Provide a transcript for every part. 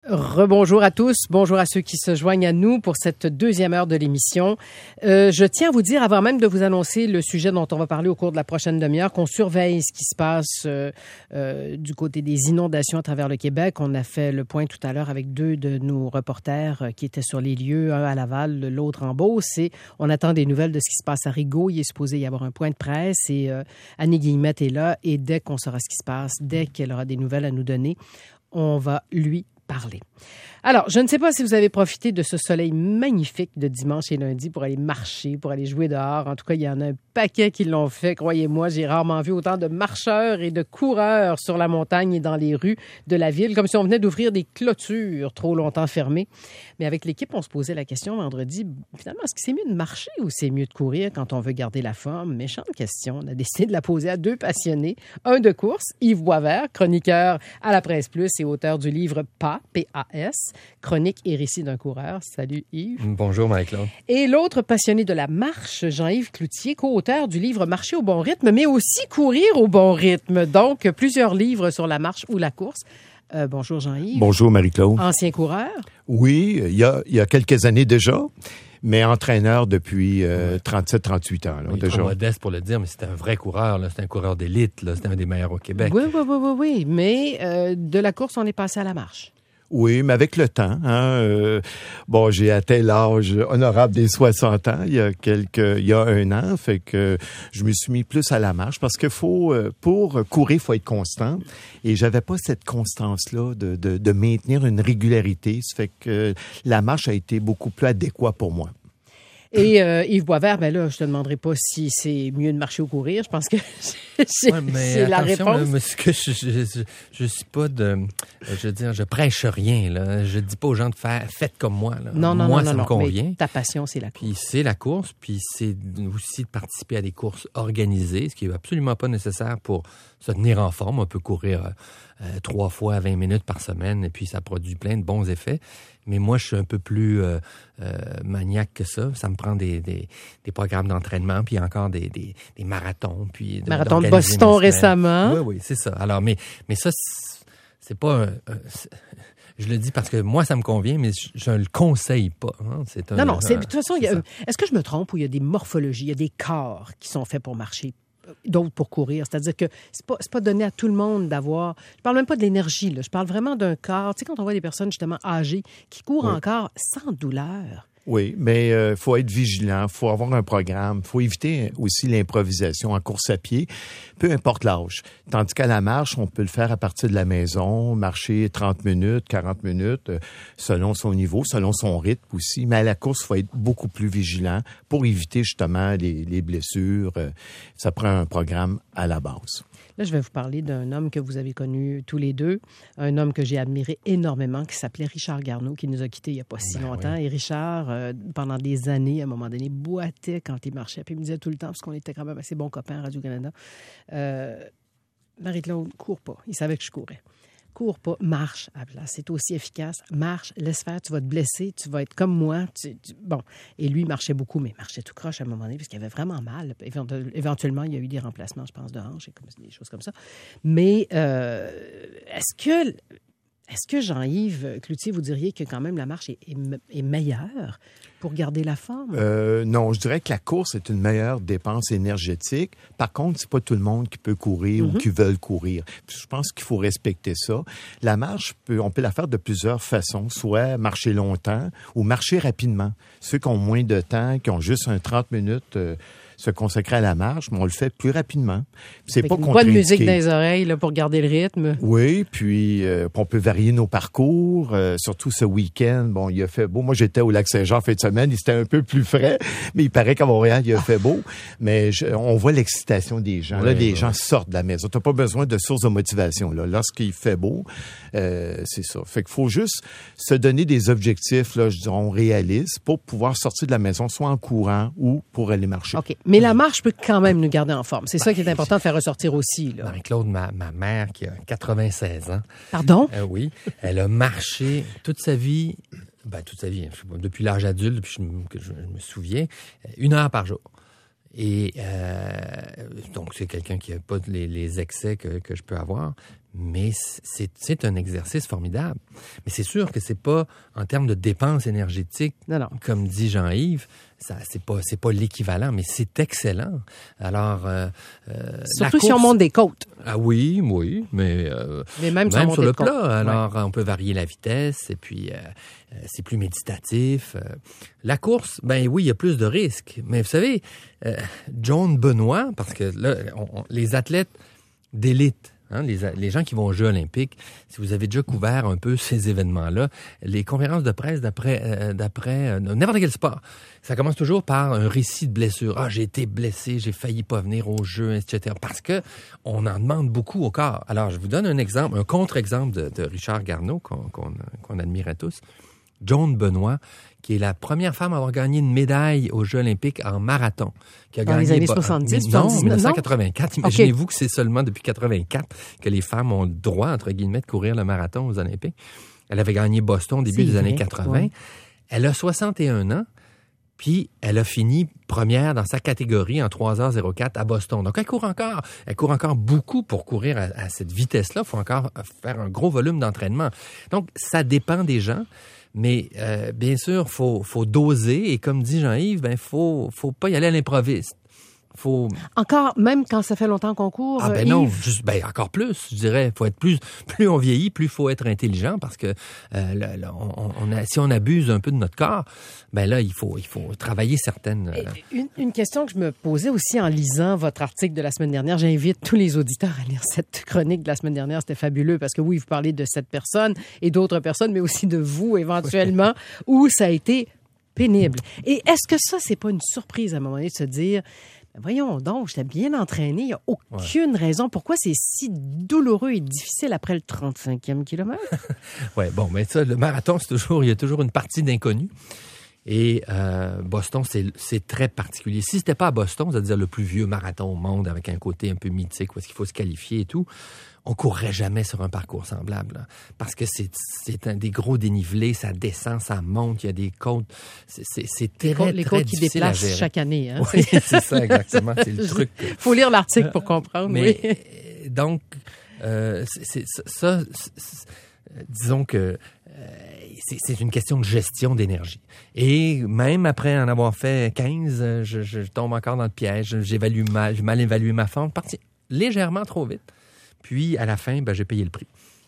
Rebonjour à tous, bonjour à ceux qui se joignent à nous pour cette deuxième heure de l'émission. Je tiens à vous dire, avant même de vous annoncer le sujet dont on va parler au cours de la prochaine demi-heure, qu'on surveille ce qui se passe du côté des inondations à travers le Québec. On a fait le point tout à l'heure avec deux de nos reporters qui étaient sur les lieux, un à Laval, l'autre en Beauce, et on attend des nouvelles de ce qui se passe à Rigaud. Il est supposé y avoir un point de presse et Annie Guillemette est là, et dès qu'on saura ce qui se passe, dès qu'elle aura des nouvelles à nous donner, on va lui parler. Alors, je ne sais pas si vous avez profité de ce soleil magnifique de dimanche et lundi pour aller marcher, pour aller jouer dehors. En tout cas, il y en a un paquet qui l'ont fait, croyez-moi. J'ai rarement vu autant de marcheurs et de coureurs sur la montagne et dans les rues de la ville, comme si on venait d'ouvrir des clôtures trop longtemps fermées. Mais avec l'équipe, on se posait la question vendredi, finalement, est-ce que c'est mieux de marcher ou c'est mieux de courir quand on veut garder la forme? Méchante question. On a décidé de la poser à deux passionnés. Un de course, Yves Boisvert, chroniqueur à la Presse Plus et auteur du livre PAS, P-A-S, chronique et récit d'un coureur. Salut Yves. Bonjour Marie-Claude. Et l'autre passionné de la marche, Jean-Yves Cloutier, co-auteur du livre Marcher au bon rythme, mais aussi courir au bon rythme. Donc, plusieurs livres sur la marche ou la course. Bonjour Jean-Yves. Bonjour Marie-Claude. Ancien coureur. Oui, il y a quelques années déjà, mais entraîneur depuis 37-38 ans. Là, il est déjà. trop modeste pour le dire, mais c'est un vrai coureur. Là. C'est un coureur d'élite. Là. C'est un des meilleurs au Québec. Oui. Mais de la course, on est passé à la marche. Oui, mais avec le temps. J'ai atteint l'âge honorable des 60 ans il y a un an, fait que je me suis mis plus à la marche parce que pour courir, il faut être constant. Et j'avais pas cette constance-là de maintenir une régularité. Ça fait que la marche a été beaucoup plus adéquate pour moi. Et Yves Boisvert, ben là, je te demanderai pas si c'est mieux de marcher ou courir. Je pense que c'est la réponse. Là, je suis pas je veux dire, je prêche rien, là. Je dis pas aux gens de faites comme moi, là. Non, ça me convient. Mais ta passion, c'est la course. Puis c'est la course, puis c'est aussi de participer à des courses organisées, ce qui est absolument pas nécessaire pour se tenir en forme. On peut courir 3 fois à 20 minutes par semaine, et puis ça produit plein de bons effets. Mais moi, je suis un peu plus maniaque que ça. Ça me prend des programmes d'entraînement, puis encore des marathons. Puis Marathon de Boston récemment. Oui, c'est ça. Alors, mais ça, c'est pas... je le dis parce que moi, ça me convient, mais je ne le conseille pas. Hein. Non, de toute façon, est-ce que je me trompe ou il y a des morphologies, il y a des corps qui sont faits pour marcher? D'autres pour courir. C'est-à-dire que c'est pas donné à tout le monde d'avoir... Je parle même pas de l'énergie, là. Je parle vraiment d'un corps. Tu sais, quand on voit des personnes, justement, âgées, qui courent encore sans douleur. Oui, mais faut être vigilant, faut avoir un programme, faut éviter aussi l'improvisation en course à pied, peu importe l'âge. Tandis qu'à la marche, on peut le faire à partir de la maison, marcher 30 minutes, 40 minutes, selon son niveau, selon son rythme aussi. Mais à la course, faut être beaucoup plus vigilant pour éviter justement les blessures. Ça prend un programme à la base. Là, je vais vous parler d'un homme que vous avez connu tous les deux, un homme que j'ai admiré énormément, qui s'appelait Richard Garneau, qui nous a quittés il n'y a pas si longtemps. Oui. Et Richard, pendant des années, à un moment donné, boitait quand il marchait. Puis il me disait tout le temps, parce qu'on était quand même assez bons copains à Radio-Canada, Marie-Claude, cours pas. Il savait que je courais. Cours pas, marche à la place. C'est aussi efficace. Marche, laisse faire, tu vas te blesser, tu vas être comme moi. Bon. Et lui, il marchait beaucoup, mais il marchait tout croche à un moment donné, parce qu'il avait vraiment mal. Éventuellement, il y a eu des remplacements, je pense, de hanches et des choses comme ça. Mais est-ce que Jean-Yves Cloutier, vous diriez que quand même la marche est meilleure pour garder la forme? Non, je dirais que la course est une meilleure dépense énergétique. Par contre, c'est pas tout le monde qui peut courir ou qui veut courir. Puis je pense qu'il faut respecter ça. La marche, on peut la faire de plusieurs façons, soit marcher longtemps ou marcher rapidement. Ceux qui ont moins de temps, qui ont juste 30 minutes... se consacrer à la marche, mais on le fait plus rapidement. C'est pas contre-indiqué. Bonne musique dans les oreilles là, pour garder le rythme. Oui, puis on peut varier nos parcours, surtout ce week-end. Bon, il a fait beau. Moi, j'étais au Lac-Saint-Jean en fin de semaine, il était un peu plus frais, mais il paraît qu'à Montréal, il a fait beau. Mais on voit l'excitation des gens. Là, les gens sortent de la maison. T'as pas besoin de source de motivation. Là, lorsqu'il fait beau, c'est ça. Fait qu'il faut juste se donner des objectifs, là, je dirais, réalistes pour pouvoir sortir de la maison, soit en courant ou pour aller marcher. OK. Mais la marche peut quand même nous garder en forme. C'est ça qui est important de faire ressortir aussi. Là. Marie-Claude, ma mère qui a 96 ans. Pardon? Oui. Elle a marché toute sa vie, toute sa vie, je sais pas, depuis l'âge adulte, depuis que je me souviens, 1 heure par jour. Et donc, c'est quelqu'un qui n'a pas les excès que je peux avoir. Mais c'est un exercice formidable. Mais c'est sûr que c'est pas, en termes de dépenses énergétiques, non. Comme dit Jean-Yves, c'est pas l'équivalent, mais c'est excellent. Alors, surtout si on monte des côtes. Ah oui, mais même sur le plat. Côtes. Alors, on peut varier la vitesse et puis c'est plus méditatif. La course, ben oui, il y a plus de risques. Mais vous savez, John Benoit, parce que là, les athlètes d'élite, hein, les gens qui vont aux Jeux olympiques, si vous avez déjà couvert un peu ces événements-là, les conférences de presse d'après n'importe quel sport, ça commence toujours par un récit de blessure. Ah, j'ai été blessé, j'ai failli pas venir aux Jeux, etc. Parce que on en demande beaucoup au corps. Alors, je vous donne un exemple, un contre-exemple de Richard Garneau, qu'on admirait tous. Joan Benoit, qui est la première femme à avoir gagné une médaille aux Jeux olympiques en marathon. Qui a dans gagné les années 70, non, 79, 1984. Imaginez-vous que c'est seulement depuis 84 que les femmes ont le droit, entre guillemets, de courir le marathon aux Olympiques. Elle avait gagné Boston au début des années 80. Ouais. Elle a 61 ans, puis elle a fini première dans sa catégorie en 3h04 à Boston. Donc, elle court encore beaucoup pour courir à cette vitesse-là. Il faut encore faire un gros volume d'entraînement. Donc, ça dépend des gens. Mais bien sûr, faut doser et comme dit Jean-Yves, faut pas y aller à l'improviste. Encore, même quand ça fait longtemps qu'on court, Yves? Non, encore plus, je dirais. Faut être plus on vieillit, plus faut être intelligent parce que si on abuse un peu de notre corps, là, il faut travailler certaines... Une question que je me posais aussi en lisant votre article de la semaine dernière, j'invite tous les auditeurs à lire cette chronique de la semaine dernière, c'était fabuleux parce que oui, vous parlez de cette personne et d'autres personnes, mais aussi de vous éventuellement, où ça a été pénible. Et est-ce que ça, c'est pas une surprise à un moment donné de se dire... Voyons donc, j'étais bien entraîné. Il n'y a aucune raison. Pourquoi c'est si douloureux et difficile après le 35e kilomètre? Oui, mais ça, le marathon, il y a toujours une partie d'inconnu. Et Boston, c'est très particulier. Si c'était pas à Boston, c'est-à-dire le plus vieux marathon au monde, avec un côté un peu mythique, où est-ce qu'il faut se qualifier et tout, on courrait jamais sur un parcours semblable. Là, parce que c'est des gros dénivelés, ça descend, ça monte, il y a des côtes. C'est très, les très côtes qui difficile à gérer. déplacent chaque année. Hein? Oui, c'est ça, exactement. C'est le truc. Il faut lire l'article pour comprendre. Mais, oui. Donc, disons que c'est une question de gestion d'énergie. Et même après en avoir fait 15, je tombe encore dans le piège. J'ai mal évalué ma forme, parti légèrement trop vite. Puis, à la fin, j'ai payé le prix.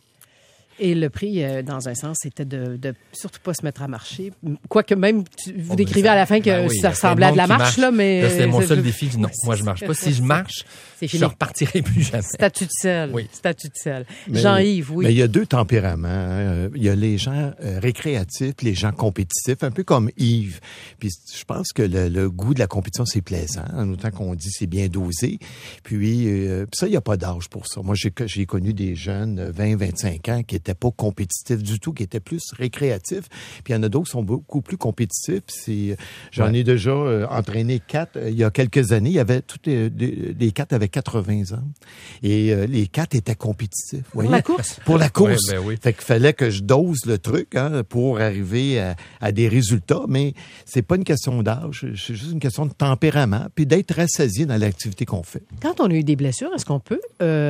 Et le prix, dans un sens, c'était de surtout pas se mettre à marcher. Quoique même, vous décrivez à la fin que ça ressemblait à de la marche, là, mais... C'est mon seul défi. Non, moi, je marche pas. Si je marche, je ne repartirai plus jamais. Statut de sel. Oui. Statut de sel. Mais, Jean-Yves, oui. Mais il y a deux tempéraments. Hein. Il y a les gens récréatifs, les gens compétitifs, un peu comme Yves. Puis je pense que le goût de la compétition, c'est plaisant, en autant qu'on dit c'est bien dosé. Puis ça, il n'y a pas d'âge pour ça. Moi, j'ai connu des jeunes, 20, 25 ans, qui étaient pas compétitifs du tout, qui étaient plus récréatifs. Puis il y en a d'autres qui sont beaucoup plus compétitifs. J'en ai déjà entraîné 4. Il y a quelques années, il y avait les 4 avec 80 ans. Et les 4 étaient compétitifs. Pour la course? Pour la course. Oui. Fait qu'il fallait que je dose le truc pour arriver à des résultats. Mais c'est pas une question d'âge. C'est juste une question de tempérament puis d'être rassasié dans l'activité qu'on fait. Quand on a eu des blessures, est-ce qu'on peut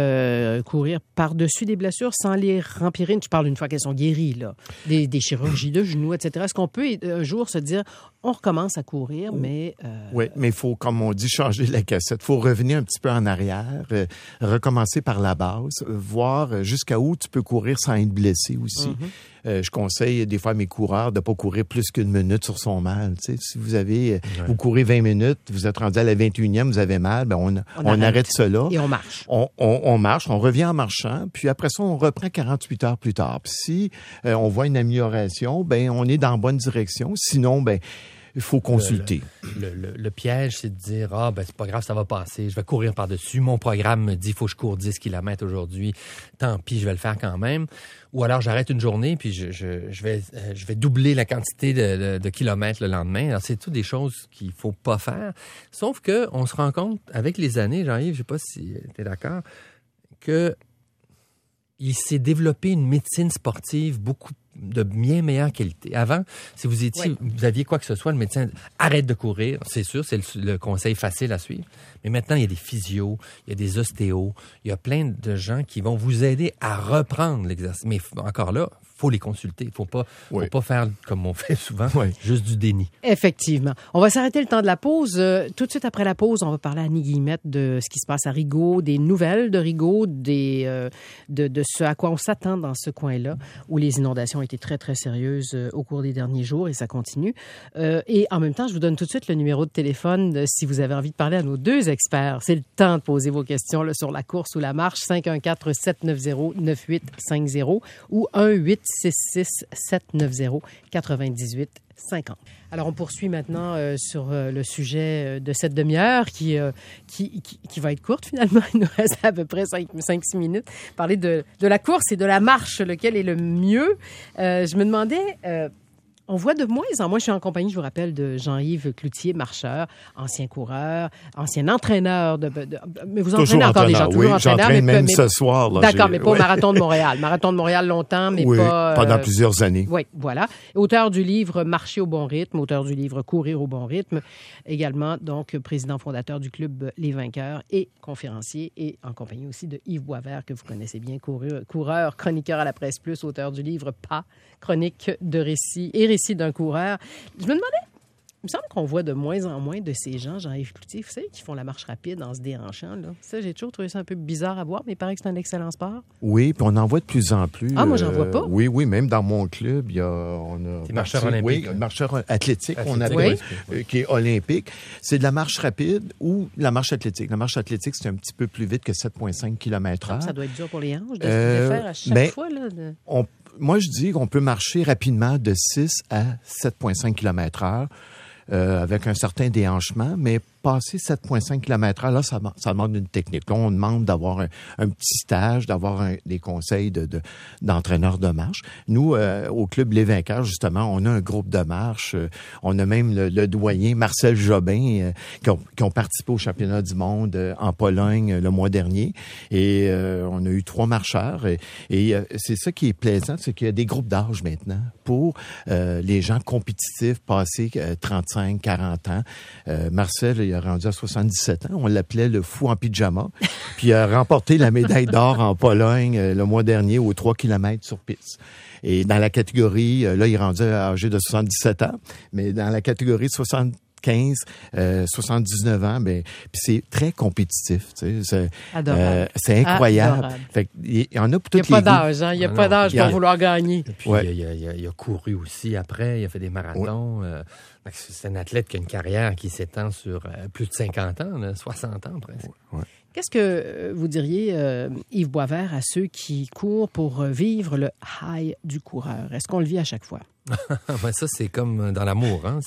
courir par-dessus des blessures sans les rempirer? Je parle une fois qu'elles sont guéries, là. Des chirurgies de genoux, etc. Est-ce qu'on peut un jour se dire, on recommence à courir, mais... Oui, mais il faut, comme on dit, changer la cassette. Il faut revenir un petit peu en arrière, recommencer par la base, voir jusqu'à où tu peux courir sans être blessé aussi. Mm-hmm. Je conseille des fois à mes coureurs de ne pas courir plus qu'une minute sur son mal. Tu sais, si vous courez 20 minutes, vous êtes rendu à la 21e, vous avez mal, on arrête cela. Et on marche. On marche, on revient en marchant, puis après ça, on reprend 48 heures plus tard. Puis si on voit une amélioration, on est dans la bonne direction. Sinon, il faut consulter. Le piège, c'est de dire, c'est pas grave, ça va passer, je vais courir par-dessus. Mon programme me dit, il faut que je cours 10 km aujourd'hui. Tant pis, je vais le faire quand même. Ou alors, j'arrête une journée, puis je vais doubler la quantité de kilomètres le lendemain. Alors, c'est toutes des choses qu'il faut pas faire. Sauf que on se rend compte, avec les années, Jean-Yves, je sais pas si tu es d'accord, que il s'est développé une médecine sportive beaucoup de bien meilleure qualité. Avant, si vous aviez quoi que ce soit, le médecin arrête de courir, c'est sûr, c'est le conseil facile à suivre. Mais maintenant, il y a des physios, il y a des ostéos, il y a plein de gens qui vont vous aider à reprendre l'exercice. Mais encore là, faut les consulter. Faut pas faire comme on fait souvent, juste du déni. Effectivement. On va s'arrêter le temps de la pause. Tout de suite après la pause, on va parler à Annie Guillemette de ce qui se passe à Rigaud, des nouvelles de Rigaud, de ce à quoi on s'attend dans ce coin-là, où les inondations ont été très, très sérieuses au cours des derniers jours et ça continue. Et en même temps, je vous donne tout de suite le numéro de téléphone si vous avez envie de parler à nos deux experts. C'est le temps de poser vos questions là, sur la course ou la marche. 514-790-9850 ou 1-866-790-9850. Alors, on poursuit maintenant sur le sujet de cette demi-heure qui va être courte finalement. Il nous reste à peu près 5-6 minutes. Parler de la course et de la marche, lequel est le mieux. Je me demandais... on voit de moins en moins, je suis en compagnie, je vous rappelle, de Jean-Yves Cloutier, marcheur, ancien coureur, ancien entraîneur. Mais vous entraînez encore des gens, toujours entraîneur. J'entraîne même ce soir. Là, d'accord, mais pas au Marathon de Montréal. Marathon de Montréal longtemps, mais pas... pendant plusieurs années. Oui, voilà. Auteur du livre « Marcher au bon rythme », auteur du livre « Courir au bon rythme », également, donc, président fondateur du club Les Vainqueurs et conférencier, et en compagnie aussi de Yves Boisvert, que vous connaissez bien, coureur, chroniqueur à la Presse Plus, auteur du livre « Pas », chronique de récits et récits d'un coureur. Je me demandais, il me semble qu'on voit de moins en moins de ces gens, Jean-Yves Cloutier, vous savez, qui font la marche rapide en se déhanchant. Là. Ça, j'ai toujours trouvé ça un peu bizarre à voir, mais il paraît que c'est un excellent sport. Oui, puis on en voit de plus en plus. Ah, moi, j'en vois pas. Oui, même dans mon club, on a... Des marcheurs olympiques. Oui, marcheur athlétique, on appelle, qui est olympique. C'est de la marche rapide ou de la marche athlétique. La marche athlétique, c'est un petit peu plus vite que 7,5 km/h. Ça doit être dur pour les hanches de faire à chaque fois. Là, moi, je dis qu'on peut marcher rapidement de 6 à 7,5 km/h avec un certain déhanchement, mais passer 7,5 km/h, là, ça demande une technique. Là, on demande d'avoir un petit stage, d'avoir des conseils d'entraîneur de marche. Nous, au Club Les Vainqueurs, justement, on a un groupe de marche. On a même le doyen Marcel Jobin qui ont participé au championnat du monde en Pologne le mois dernier. Et on a eu 3 marcheurs. Et c'est ça qui est plaisant, c'est qu'il y a des groupes d'âge maintenant pour les gens compétitifs passés 35, 40 ans. Marcel, il a rendu à 77 ans. On l'appelait le fou en pyjama. Puis il a remporté la médaille d'or en Pologne le mois dernier aux 3 km sur piste. Et dans la catégorie, là, il est rendu âgé de 77 ans, mais dans la catégorie 75, 79 ans, puis c'est très compétitif. Tu sais, c'est incroyable. Fait il y en a pour toutes les... Il n'y a pas d'âge, hein? Il n'y a pas d'âge pour vouloir gagner. Et puis, il a couru aussi après, il a fait des marathons. C'est un athlète qui a une carrière qui s'étend sur plus de 50 ans, 60 ans presque. Ouais. Qu'est-ce que vous diriez, Yves Boisvert, à ceux qui courent pour vivre le high du coureur? Est-ce qu'on le vit à chaque fois? Ça, c'est comme dans l'amour. Hein?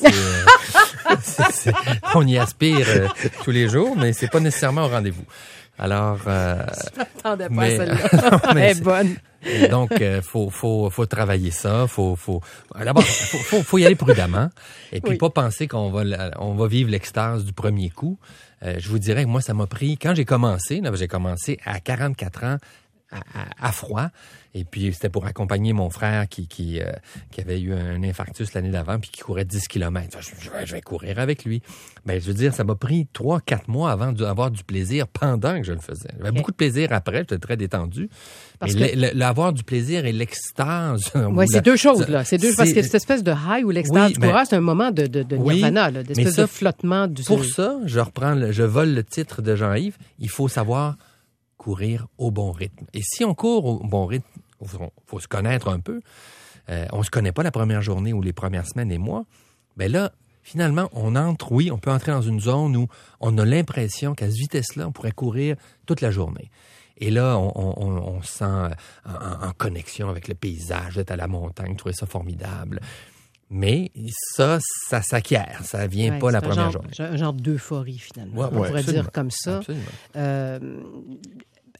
On y aspire tous les jours, mais c'est pas nécessairement au rendez-vous. Alors, je m'attendais pas à celle-là. Elle est bonne. Donc, faut travailler ça. D'abord, faut y aller prudemment. Et puis, pas penser qu'on va vivre l'extase du premier coup. Je vous dirais que moi, ça m'a pris, quand j'ai commencé à 44 ans, à froid. Et puis, c'était pour accompagner mon frère qui avait eu un infarctus l'année d'avant puis qui courait 10 km. Je vais courir avec lui. Ben, je veux dire, ça m'a pris 3-4 mois avant d'avoir du plaisir pendant que je le faisais. J'avais beaucoup de plaisir après, j'étais très détendu. L'avoir du plaisir et l'extase... Oui, c'est deux choses, là. Parce que cette espèce de high ou l'extase du coureur, c'est un moment de nirvana, d'espèce de flottement. Pour ça, je vole le titre de Jean-Yves, il faut savoir courir au bon rythme. Et si on court au bon rythme, faut se connaître un peu. On se connaît pas la première journée ou les premières semaines et mois. Ben là, finalement, on peut entrer dans une zone où on a l'impression qu'à cette vitesse-là, on pourrait courir toute la journée. Et là, on se sent en connexion avec le paysage, d'être à la montagne, trouver ça formidable. Mais ça s'acquiert. Ça vient pas la première journée. Un genre d'euphorie, finalement. On pourrait dire comme ça.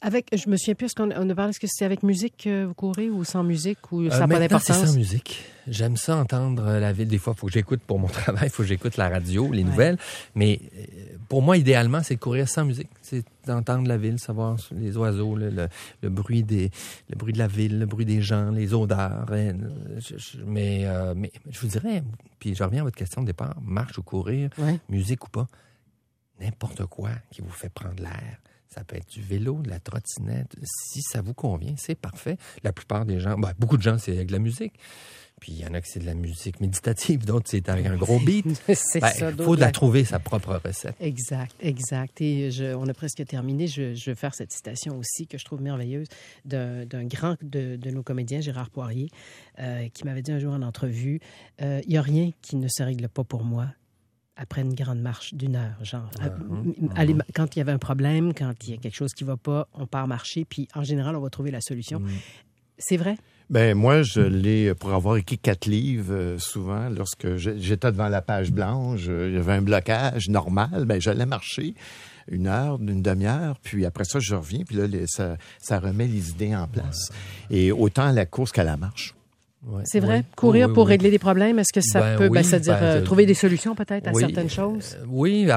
Je me souviens plus, on a parlé, est-ce que c'était avec musique que vous courez ou sans musique ou ça n'a pas Maintenant, c'est d'importance? sans musique. J'aime ça entendre la ville. Des fois, il faut que j'écoute pour mon travail, il faut que j'écoute la radio, les nouvelles. Mais pour moi, idéalement, c'est de courir sans musique. C'est d'entendre la ville, savoir les oiseaux, le bruit de la ville, le bruit des gens, les odeurs. Mais je vous dirais, puis je reviens à votre question de départ, marche ou courir, musique ou pas, n'importe quoi qui vous fait prendre l'air. Ça peut être du vélo, de la trottinette. Si ça vous convient, c'est parfait. La plupart des gens, beaucoup de gens, c'est avec de la musique. Puis il y en a qui c'est de la musique méditative, d'autres c'est avec un gros beat. C'est ça. Il faut trouver sa propre recette. Exact. Et on a presque terminé. Je vais faire cette citation aussi que je trouve merveilleuse d'un grand de nos comédiens, Gérard Poirier, qui m'avait dit un jour en entrevue, il n'y a rien qui ne se règle pas pour moi après une grande marche d'1 heure, genre. Quand il y avait un problème, quand il y a quelque chose qui ne va pas, on part marcher, puis en général, on va trouver la solution. C'est vrai? Ben moi, je l'ai, pour avoir écrit 4 livres, souvent, lorsque j'étais devant la page blanche, il y avait un blocage normal, ben j'allais marcher 1 heure, une demi-heure, puis après ça, je reviens, puis là, ça remet les idées en place. Et autant à la course qu'à la marche. Ouais. C'est vrai? Courir pour régler des problèmes, est-ce que ça peut, c'est-à-dire trouver des solutions peut-être à certaines choses? Oui,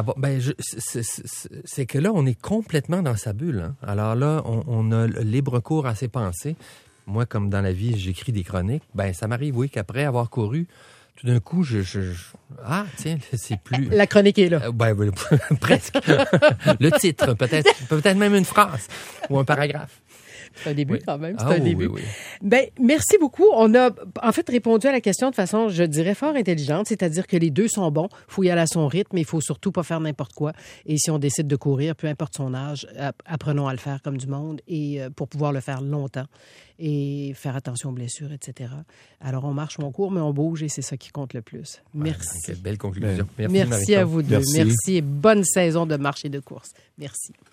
c'est que là, on est complètement dans sa bulle. Hein. Alors là, on a libre cours à ses pensées. Moi, comme dans la vie, j'écris des chroniques. Ça m'arrive, oui, qu'après avoir couru, tout d'un coup, tiens, c'est plus... La chronique est là. Presque. Le titre, peut-être même une phrase ou un paragraphe. C'est un début quand même, c'est un début. Oui. Merci beaucoup. On a en fait répondu à la question de façon, je dirais, fort intelligente, c'est-à-dire que les deux sont bons. Il faut y aller à son rythme, mais il faut surtout pas faire n'importe quoi. Et si on décide de courir, peu importe son âge, apprenons à le faire comme du monde et pour pouvoir le faire longtemps et faire attention aux blessures, etc. Alors, on marche ou on court, mais on bouge et c'est ça qui compte le plus. Merci. Quelle belle conclusion. Merci à vous deux. Merci et bonne saison de marche et de course. Merci.